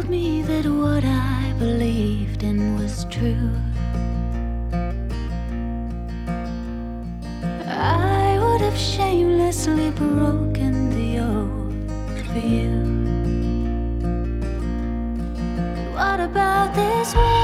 told me that what I believed in was true. I would have shamelessly broken the oath for you. But what about this world?